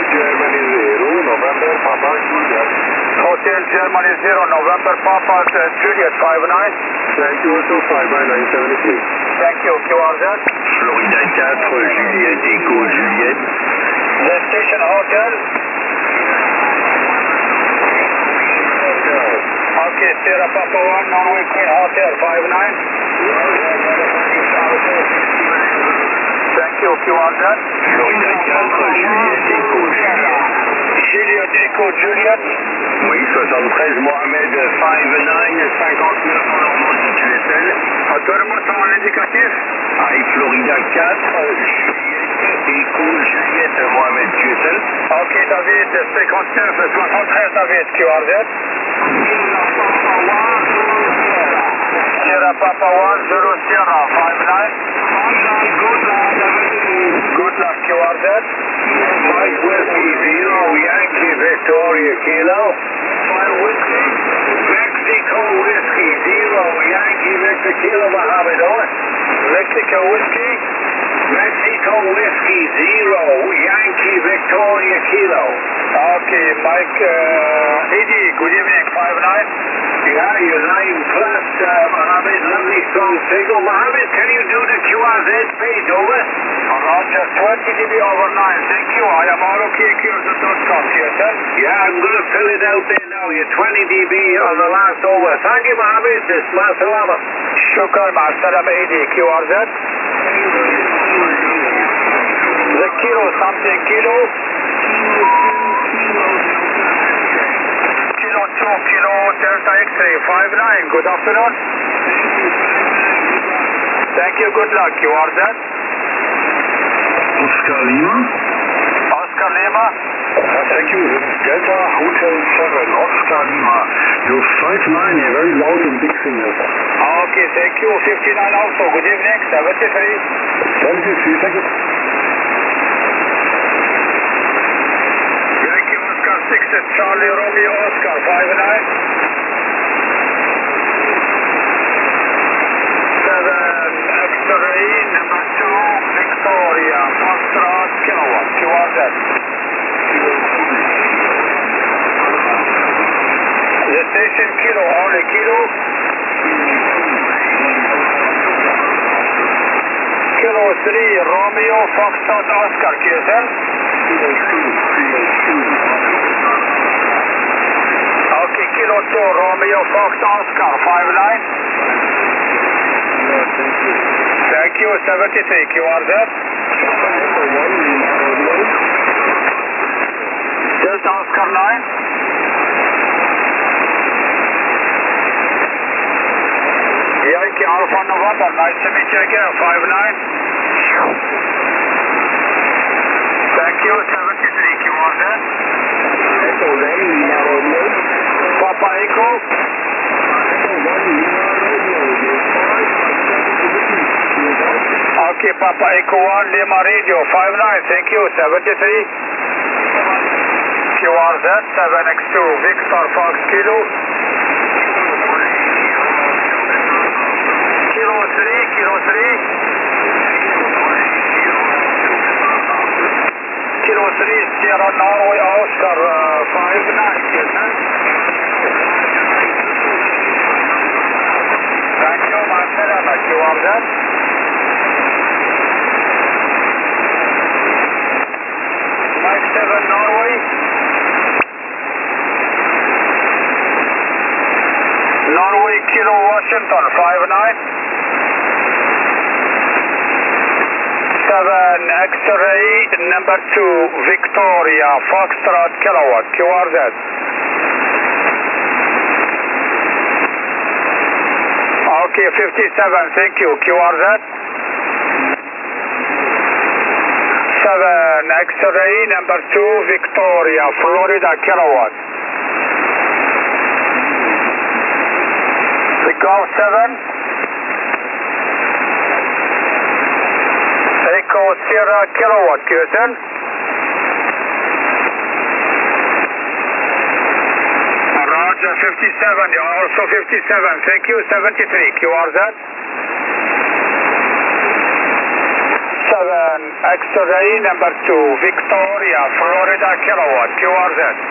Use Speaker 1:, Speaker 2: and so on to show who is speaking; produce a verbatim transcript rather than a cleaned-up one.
Speaker 1: Germany zero, November, Papa, Juliet.
Speaker 2: Hotel Germany zero, November, Papa, uh, Juliet five nine.
Speaker 1: Thank you, also five nine nine seven three.
Speaker 2: Thank you, Q R Z.
Speaker 3: Florida quatre, Juliette, Echo, Juliette.
Speaker 2: The station hotel. Okay, Sierra Papa one, Norway Queen Hotel five nine. Thank you, Q R Z.
Speaker 3: Florida quatre, Juliette, Echo, Juliette.
Speaker 2: Juliet, Echo, Juliet.
Speaker 3: Oui, soixante-treize Mohamed cinq neuf, cinquante-neuf en Normandie, Q S L.
Speaker 2: Donne-moi son indicatif.
Speaker 3: High Florida quatre, Juliette, Echo, Juliette, Mohamed, Q S L.
Speaker 2: Ok, David, cinquante-neuf, soixante-treize, David, Q R Z. Sierra Papa one, zero Sierra, five nine. Good luck, Q R Z.
Speaker 3: Mike Whiskey zero, Yankee Victoria Kilo.
Speaker 2: Five Whiskey.
Speaker 3: Mexico Whiskey zero, Yankee Victor Kilo, Mohammed Owen.
Speaker 2: Mexico Whiskey.
Speaker 3: Mexico Whiskey zero, Yankee Victoria Kilo.
Speaker 2: Okay, Mike, uh, Eddie, good evening, five nine.
Speaker 3: Yeah, you're nine plus, uh, Mohammed, lovely strong signal. Mohammed, can you do the Q R Z page over?
Speaker 2: Roger, twenty D B over nine, thank you. I am all okay, Q R Z dot com, yes, sir.
Speaker 3: Yeah, I'm going to fill it out there now. You're twenty D B on the last over. Thank you, Mohammed. This is Masalama.
Speaker 2: Shukran, Ma'asalama, Eddie, Q R Z. The kilo, something kilo. Kilo two, kilo, Delta X-ray, five nine, good afternoon. Thank you, good luck, Q R Z.
Speaker 3: Oscar Lima.
Speaker 2: Oscar Lima.
Speaker 1: Thank you, this is Delta Hotel seven, Oscar Lima. You're five nine, you're very loud and big signal.
Speaker 2: Okay, thank you, fifty-nine also, good evening, seventy-three.
Speaker 1: seventy-three, thank you.
Speaker 2: Yankee Oscar six, Charlie Romeo Oscar, five nine. seven, X-ray, number two, Victoria, Foxtrot, Kilowatt, Q R Z. The station kilo, only kilo. Kilo three, Romeo, Foxtrot, Oscar, Q S L. Okay, kilo two, Romeo, Fox, Oscar, five nine. Thank you, seventy-three, Q R Z. Just Oscar nine. Yankee Alpha November, nice to meet you again, five nine. Thank you, seventy-three, Q R Z. Papa Echo. Okay, Papa Echo one, Lima Radio, five nine, thank you, seventy-three. Q R Z, seven X two, Victor Fox Kilo. Kilo three, Kilo three. Kilo three, Sierra Norway Oscar, uh, five nine, yes, sir. Thank you, Marcela, Q R Z. Mike seven, Norway. Norway, Kilo, Washington, five nine. seven, X-ray, number two, Victoria, Foxtrot, Kilowatt, Q R Z. Okay, fifty-seven, thank you, Q R Z. seven, X-ray, number two, Victoria, Florida, Kilowatt. The Golf seven. Echo Sierra Kilowatt, Q S L. Roger, fifty-seven, you're also fifty-seven, thank you, seventy-three, Q R Z. seven, X-ray number two, Victoria, Florida, kilowatt, Q R Z.